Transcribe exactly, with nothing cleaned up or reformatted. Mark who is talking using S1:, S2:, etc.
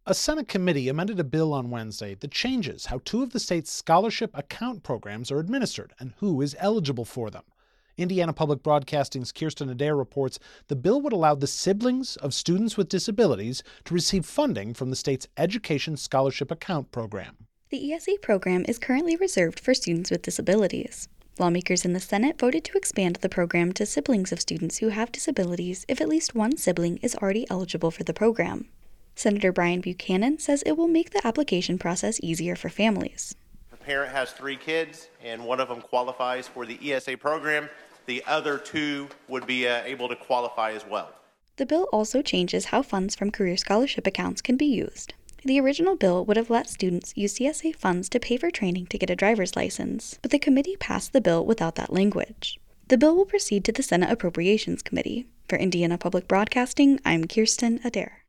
S1: A Senate committee amended a bill on Wednesday that changes how two of the state's scholarship account programs are administered and who is eligible for them. Indiana Public Broadcasting's Kirsten Adair reports the bill would allow the siblings of students with disabilities to receive funding from the state's Education Scholarship Account program.
S2: The E S A program is currently reserved for students with disabilities. Lawmakers in the Senate voted to expand the program to siblings of students who have disabilities if at least one sibling is already eligible for the program. Senator Brian Buchanan says it will make the application process easier for families.
S3: If a parent has three kids and one of them qualifies for the E S A program, the other two would be uh, able to qualify as well.
S2: The bill also changes how funds from career scholarship accounts can be used. The original bill would have let students use C S A funds to pay for training to get a driver's license, but the committee passed the bill without that language. The bill will proceed to the Senate Appropriations Committee. For Indiana Public Broadcasting, I'm Kirsten Adair.